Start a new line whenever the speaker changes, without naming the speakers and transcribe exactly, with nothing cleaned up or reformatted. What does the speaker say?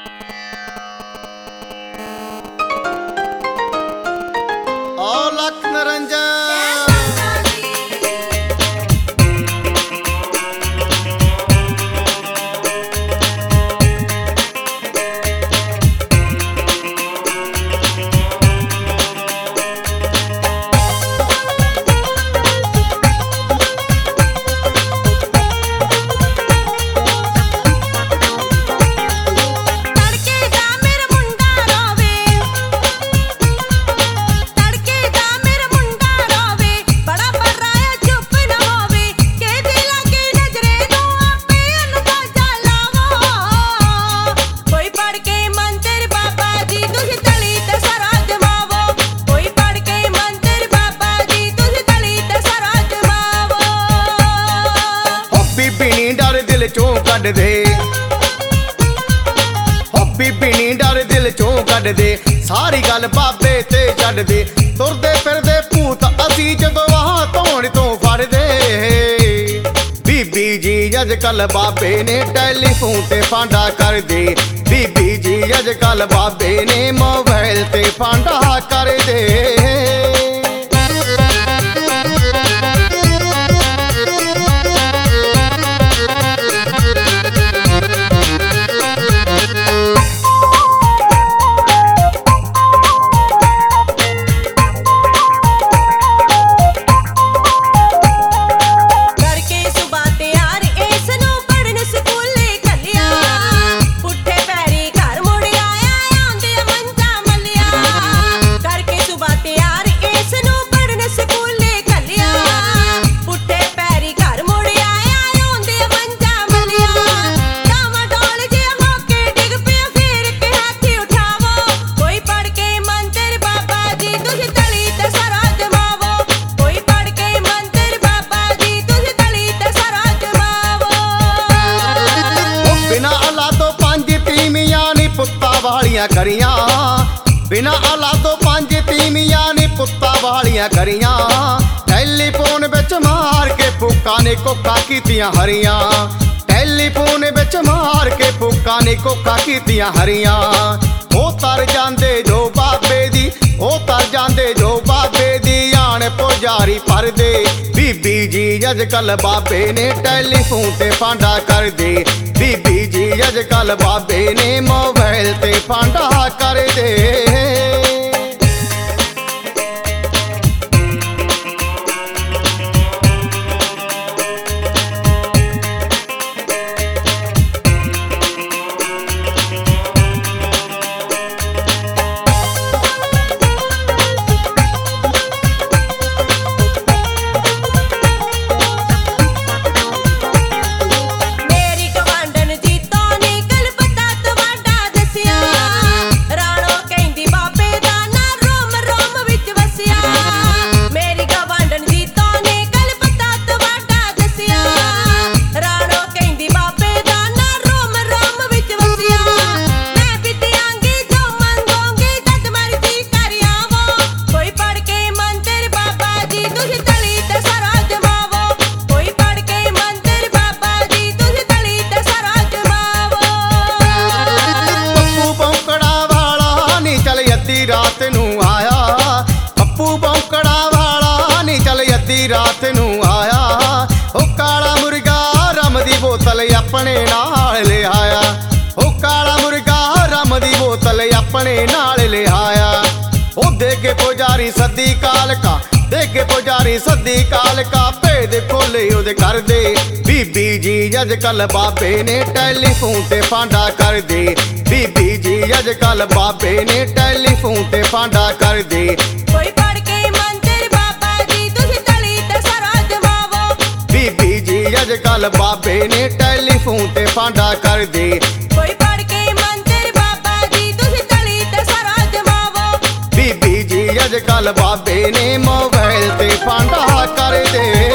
ओ लख निरंजन चों कढ दे हो बीबी नी डर दिल चों कढ दे सारी गल बाबे ते छड्ड दे तुरदे फिरदे भूत असी जदों वाह धोण तों फड़ दे बीबी जी अजकल बाबे ने टैलीफोन ते फांडा कर दे बीबी जी अजकल बाबे ने मोबाइल ते फांडा कर दे वालियां करियां बिना औलादों पंज तीमियां नी पुत्ता वालियां करियां टैलीफोन विच मार के फूका ने कोका कीतियां हरियां टैलीफोन विच मार के फूका ने कोका कीतियां हरियां ओ तर जांदे जो बाबे दी ओ तर जांदे जो बाबे दी आण पुजारी पर दे बीबी जी अजकल बाबे ने टैलीफोन ते फांडा कर दे बीबी जी अजकल बाबे ने मोबाइल ते फांडा कर दे रात नू आया पप्पू बौकड़ा वाला नी चल अद्धी रात नू आया ओ काला मुर्गा रम दी बोतल अपने नाल ले आया ओ काला मुर्गा रम दी बोतल अपने नाल ले आया ओ देगे पुजारी सदी कालका देगे पुजारी सदी कालका भेद खोले ओदे कर दे बीबी जी अजकल बाबे ने टैलीफोन ते फांडा कर दे बीबी जी अजकल बाबे ने टैलीफोन ते फांडा कर दे
कोई पढ़ के मंदिर बाबा जी तुसी तली ते सारा जमावो
बीबी जी अजकल बाबे ने टैलीफोन ते फांडा कर दे
कोई पढ़ के मंदिर बाबा जी तुसी तली ते सारा जमावो
बीबी जी अजकल बाबे ने मोबाइल ते फांडा कर दे।